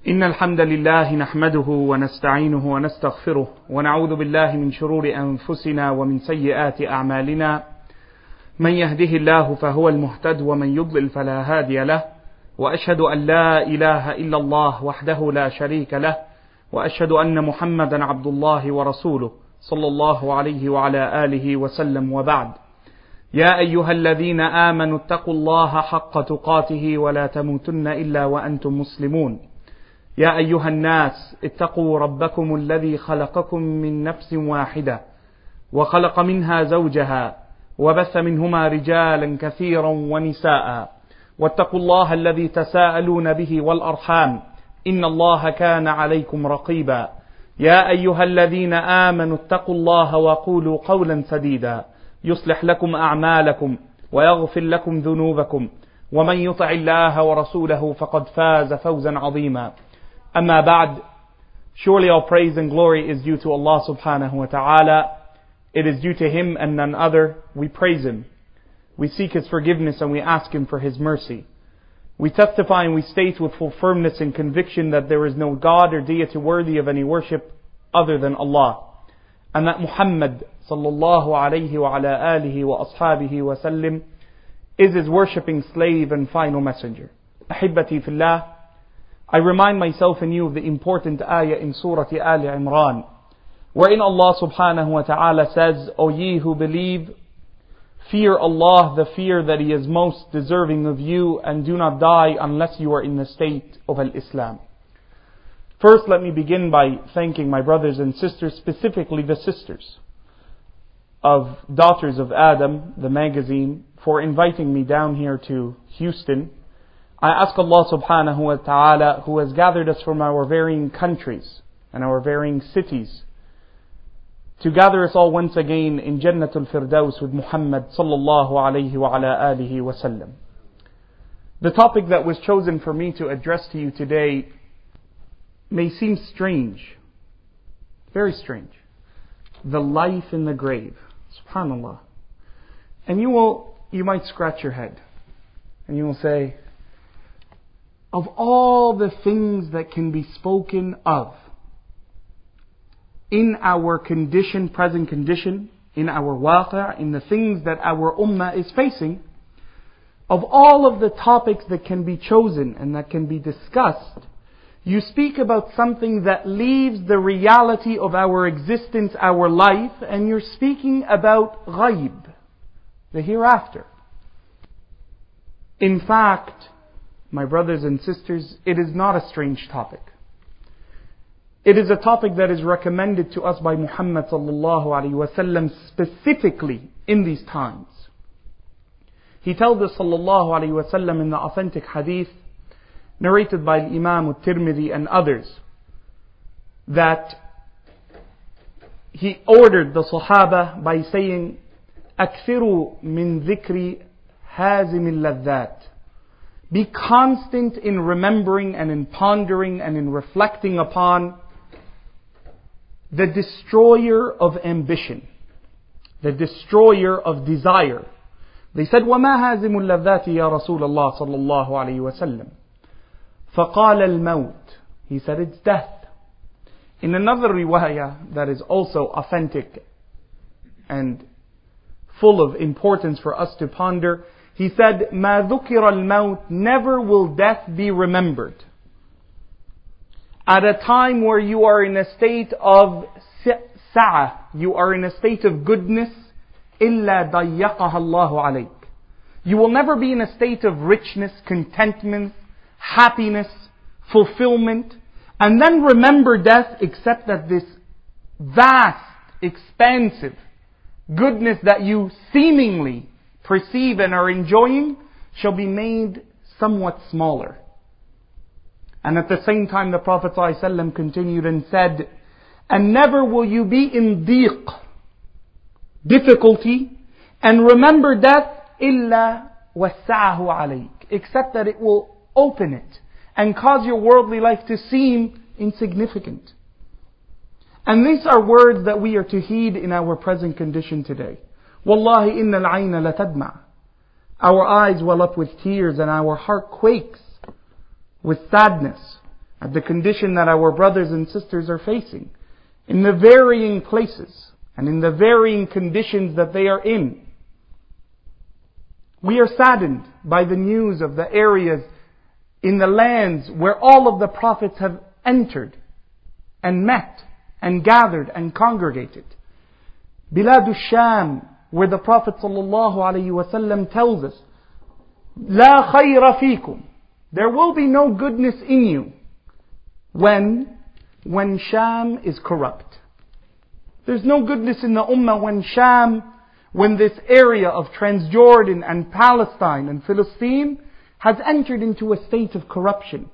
إن الحمد لله نحمده ونستعينه ونستغفره ونعوذ بالله من شرور أنفسنا ومن سيئات أعمالنا من يهده الله فهو المهتد ومن يضلل فلا هادي له وأشهد أن لا إله إلا الله وحده لا شريك له وأشهد أن محمدا عبد الله ورسوله صلى الله عليه وعلى آله وسلم وبعد. يا أيها الذين آمنوا اتقوا الله حق تقاته ولا تموتن إلا وأنتم مسلمون. يا أيها الناس اتقوا ربكم الذي خلقكم من نفس واحدة وخلق منها زوجها وبث منهما رجالا كثيرا ونساء واتقوا الله الذي تساءلون به والأرحام إن الله كان عليكم رقيبا. يا أيها الذين آمنوا اتقوا الله وقولوا قولا سديدا يصلح لكم أعمالكم ويغفر لكم ذنوبكم ومن يطع الله ورسوله فقد فاز فوزا عظيما. Amma ba'd, surely all praise and glory is due to Allah subhanahu wa ta'ala. It is due to Him and none other. We praise Him. We seek His forgiveness and we ask Him for His mercy. We testify and we state with full firmness and conviction that there is no God or deity worthy of any worship other than Allah. And that Muhammad sallallahu alayhi wa ala alihi wa ashabihi wa sallim is His worshipping slave and final messenger. Ahibbati fillah, I remind myself and you of the important ayah in Surah Al Imran, wherein Allah subhanahu wa ta'ala says, O ye who believe, fear Allah, the fear that He is most deserving of you, and do not die unless you are in the state of Al-Islam. First, let me begin by thanking my brothers and sisters, specifically the sisters of Daughters of Adam, the magazine, for inviting me down here to Houston. I ask Allah subhanahu wa ta'ala, who has gathered us from our varying countries and our varying cities, to gather us all once again in Jannatul Firdaus with Muhammad sallallahu alayhi wa ala alihi wa sallam. The topic that was chosen for me to address to you today may seem strange, very strange. The life in the grave. Subhanallah. And you might scratch your head and you will say, of all the things that can be spoken of in our condition, present condition, in our waqi', in the things that our ummah is facing, of all of the topics that can be chosen and that can be discussed, you speak about something that leaves the reality of our existence, our life, and you're speaking about ghaib, the hereafter. In fact, my brothers and sisters, it is not a strange topic. It is a topic that is recommended to us by Muhammad sallallahu alaihi wasallam specifically in these times. He tells us sallallahu alaihi wasallam in the authentic hadith narrated by Imam al-Tirmidhi and others that he ordered the Sahaba by saying, "Akthiru min dhikri hazim al-ladhat." Be constant in remembering and in pondering and in reflecting upon the destroyer of ambition, the destroyer of desire. They said, وَمَا هَازِمُ اللَّذَّاتِ يَا رَسُولَ اللَّهِ صَلَّى اللَّهُ عَلَيْهِ وَسَلَّمَ فَقَالَ الْمَوْتِ. He said, it's death. In another riwayah that is also authentic and full of importance for us to ponder, he said, مَا ذُكِرَ الْمَوْتِ. Never will death be remembered at a time where you are in a state of sa'ah, you are in a state of goodness, إِلَّا ضَيَّقَهَا اللَّهُ عَلَيْكَ. You will never be in a state of richness, contentment, happiness, fulfillment, and then remember death, except that this vast, expansive goodness that you seemingly perceive and are enjoying shall be made somewhat smaller. And at the same time the Prophet ﷺ continued and said, and never will you be in difficulty, and remember death, إِلَّا وَسَّعَهُ عَلَيْكَ, except that it will open it and cause your worldly life to seem insignificant. And these are words that we are to heed in our present condition today. Wallahi inna al-ayna la tadma. Our eyes well up with tears and our heart quakes with sadness at the condition that our brothers and sisters are facing, in the varying places and in the varying conditions that they are in. We are saddened by the news of the areas in the lands where all of the prophets have entered and met and gathered and congregated. Bilad al-Sham, where the Prophet ﷺ tells us, La khayra fikum. There will be no goodness in you when Sham is corrupt. There's no goodness in the Ummah when this area of Transjordan and Palestine and Philistine has entered into a state of corruption.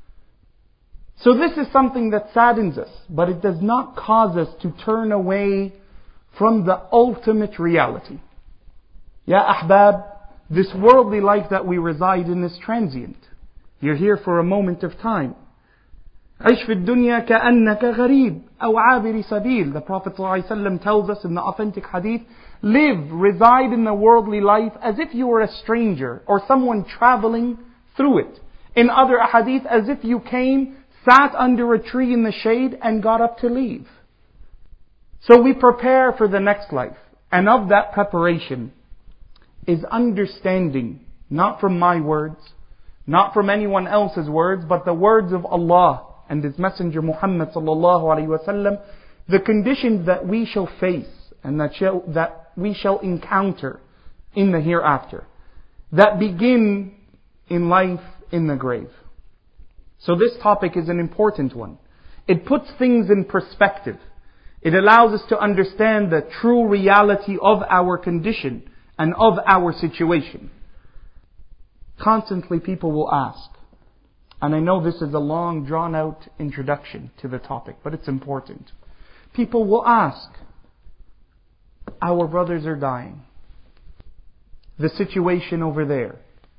So this is something that saddens us, but it does not cause us to turn away from the ultimate reality. Ya ahbab, this worldly life that we reside in is transient. You're here for a moment of time. عِشْ فِي الدُّنْيَا كَأَنَّكَ غَرِيب أَوْ عَابِرِ سَبِيل. The Prophet ﷺ tells us in the authentic hadith, reside in the worldly life as if you were a stranger or someone traveling through it. In other hadith, as if you came, sat under a tree in the shade and got up to leave. So we prepare for the next life. And of that preparation is understanding, not from my words, not from anyone else's words, but the words of Allah and His Messenger Muhammad sallallahu alaihi wasallam, the conditions that we shall face and that we shall encounter in the hereafter, that begin in life in the grave. So this topic is an important one. It puts things in perspective. It allows us to understand the true reality of our condition and of our situation. Constantly people will ask, and I know this is a long drawn out introduction to the topic, but it's important. People will ask, our brothers are dying. The situation over there.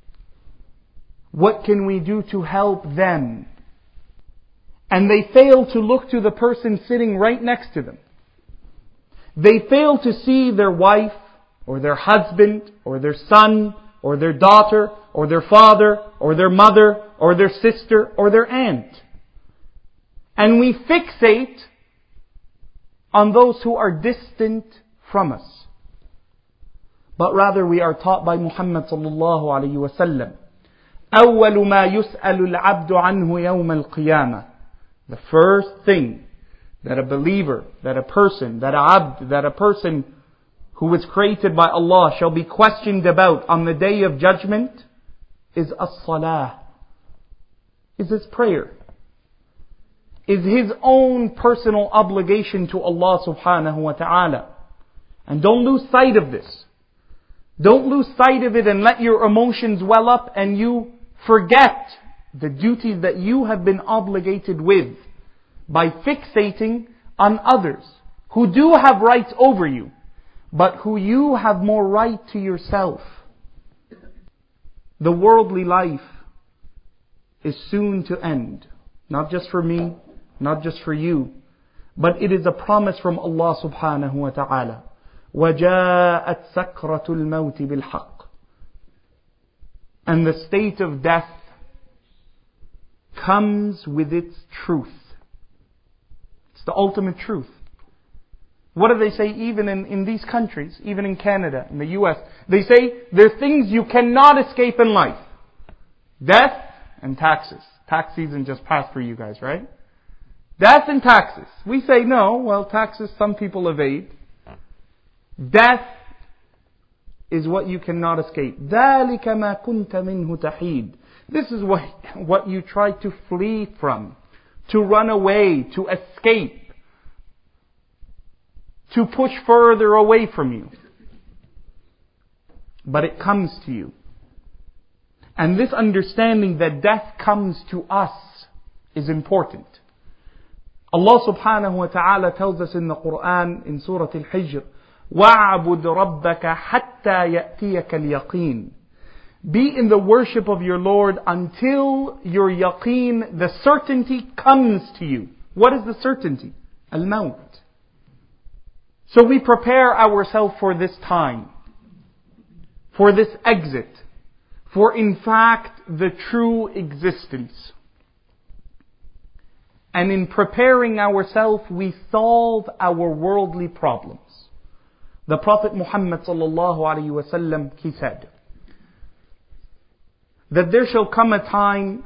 What can we do to help them? And they fail to look to the person sitting right next to them. They fail to see their wife, or their husband, or their son, or their daughter, or their father, or their mother, or their sister, or their aunt. And we fixate on those who are distant from us. But rather we are taught by Muhammad sallallahu alayhi wa sallam, أول ما يسأل العبد عنه يوم القيامة. The first thing that a believer, that a person, that a person who was created by Allah shall be questioned about on the day of judgment is as-salah, is his prayer, is his own personal obligation to Allah subhanahu wa ta'ala. And don't lose sight of this. Don't lose sight of it and let your emotions well up and you forget the duties that you have been obligated with by fixating on others who do have rights over you, but who you have more right to yourself. The worldly life is soon to end. Not just for me, not just for you, but it is a promise from Allah subhanahu wa ta'ala. وَجَاءَتْ سَكْرَةُ الْمَوْتِ بِالْحَقِّ. And the state of death comes with its truth. It's the ultimate truth. What do they say even in these countries, even in Canada, in the US? They say there are things you cannot escape in life. Death and taxes. Tax season just passed for you guys, right? Death and taxes. We say no, well, taxes some people evade. Death is what you cannot escape. ذَلِكَ مَا كُنْتَ مِنْهُ تَحِيدٌ. This is what you try to flee from, to run away, to escape, to push further away from you. But it comes to you. And this understanding that death comes to us is important. Allah subhanahu wa ta'ala tells us in the Quran, in Surah Al-Hijr, وَاعْبُدْ رَبَّكَ حَتَّى يَأْتِيَكَ الْيَقِينَ. Be in the worship of your Lord until your yaqeen, the certainty, comes to you. What is the certainty? Al-Maut. So we prepare ourselves for this time, for this exit, for in fact the true existence. And in preparing ourselves, we solve our worldly problems. The Prophet Muhammad sallallahu alaihi wasallam, he said that there shall come a time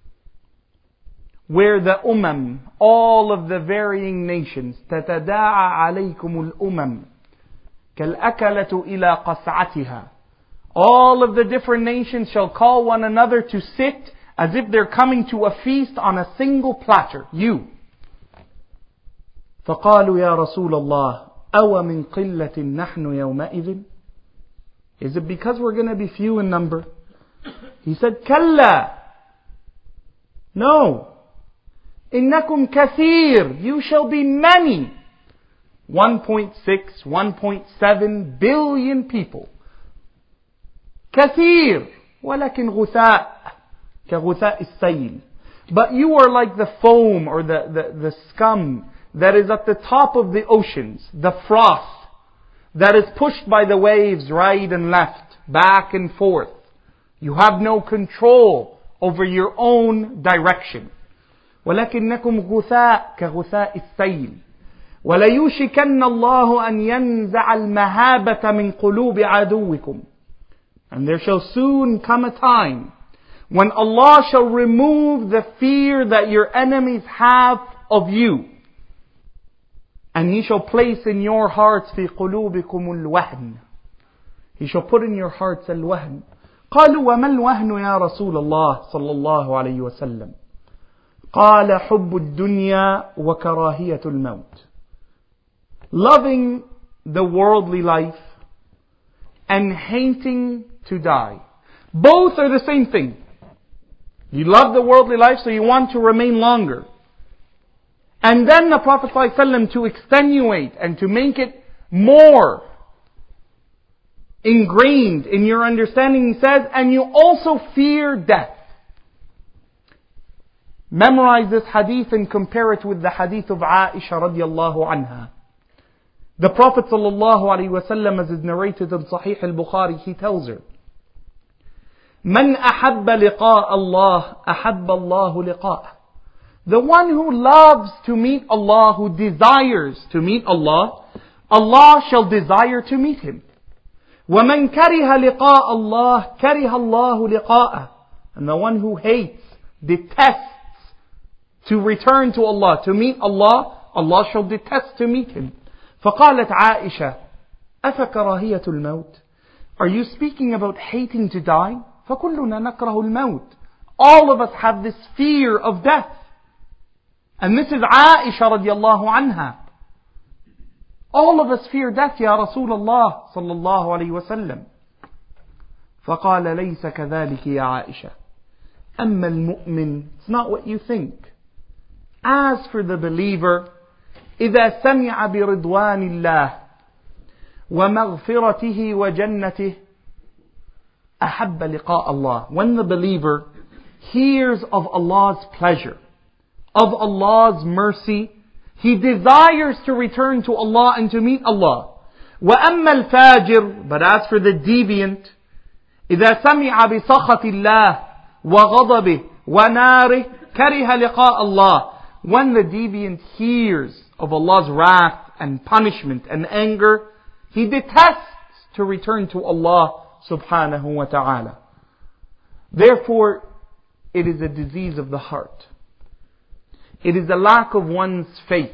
where the all of the varying nations, تَتَدَاعَ عَلَيْكُمُ الْأُمَمِ كَالْأَكَلَةُ إِلَى قَصْعَتِهَا. All of the different nations shall call one another to sit as if they're coming to a feast on a single platter. You. فَقَالُوا يَا رَسُولَ اللَّهِ أَوَ مِنْ قِلَّةٍ نَحْنُ يَوْمَئِذٍ. Is it because we're going to be few in number? He said, كَلَّا. No. إِنَّكُمْ كَثِيرٌ. You shall be many. 1.6, 1.7 billion people. كثير ولكن غثاء كغثاء السيل. But you are like the foam or the scum that is at the top of the oceans, the froth that is pushed by the waves right and left, back and forth. You have no control over your own direction. ولكنكم غثاء كغثاء السيل. وَلَيُوشِكَنَّ اللَّهُ أَنْ يَنْزَعَ الْمَهَابَةَ مِنْ قُلُوبِ عَدُوِّكُمْ. And there shall soon come a time when Allah shall remove the fear that your enemies have of you. And He shall place in your hearts في قلوبكم الوهن. He shall put in your hearts الوهن. قالوا وما الوهن يا رسول الله صلى الله عليه وسلم. قال حب الدنيا وكراهية الموت. Loving the worldly life and hating to die. Both are the same thing. You love the worldly life, so you want to remain longer. And then the Prophet ﷺ, to extenuate and to make it more ingrained in your understanding, he says, and you also fear death. Memorize this hadith and compare it with the hadith of Aisha radiallahu anha. The Prophet ﷺ, as is narrated in Sahih al-Bukhari, he tells her, من أحب لقاء الله أحب الله لقاءه. The one who loves to meet Allah, who desires to meet Allah, Allah shall desire to meet him. ومن كره لقاء الله كره الله لقاءه. And the one who hates, detests to return to Allah, to meet Allah, Allah shall detest to meet him. فقالت عائشة أفكراهية الموت. Are you speaking about hating to die? فكلنا نكره الموت. All of us have this fear of death. And this is Aisha radiallahu anha. All of us fear death, يا رسول الله صلى الله عليه وسلم. فقال ليس كذلك يا عائشة. أما المؤمن, it's not what you think. As for the believer, إذا سمع برضوان الله ومغفرته وجنته أحب لقاء الله. When the believer hears of Allah's pleasure, of Allah's mercy, he desires to return to Allah and to meet Allah. وأما الفاجر, but as for the deviant, إذا سمع بسخط الله وغضبه وناره كره لقاء الله. When the deviant hears of Allah's wrath and punishment and anger, he detests to return to Allah subhanahu wa ta'ala. Therefore, it is a disease of the heart. It is a lack of one's faith.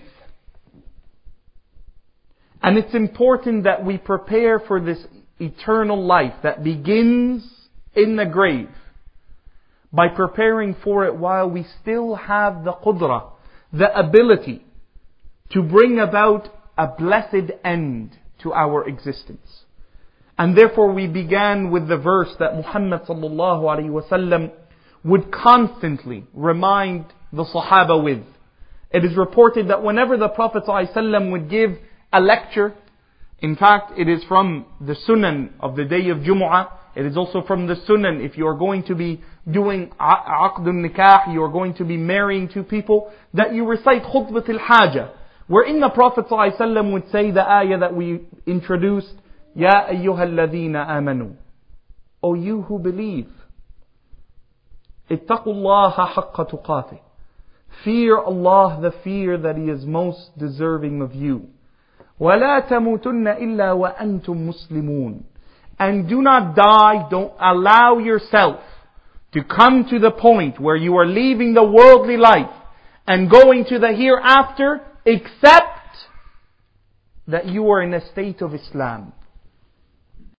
And it's important that we prepare for this eternal life that begins in the grave by preparing for it while we still have the qudra, the ability to bring about a blessed end to our existence. And therefore we began with the verse that Muhammad sallallahu alaihi wasallam would constantly remind the Sahaba with. It is reported that whenever the Prophet ﷺ would give a lecture, in fact it is from the Sunan of the day of Jumu'ah, it is also from the Sunan if you are going to be doing Aqdun Nikah, you are going to be marrying two people, that you recite Khutbat al-Hajah, wherein the Prophet ﷺ would say the ayah that we introduced, Ya ayyuhal ladhina amanu. O you who believe, ittaqullaha haqqa tuqatih. Fear Allah, the fear that He is most deserving of you. وَلَا تَمُوتُنَّ إِلَّا وَأَنْتُمْ مُسْلِمُونَ. And do not die, don't allow yourself to come to the point where you are leaving the worldly life and going to the hereafter, except that you are in a state of Islam.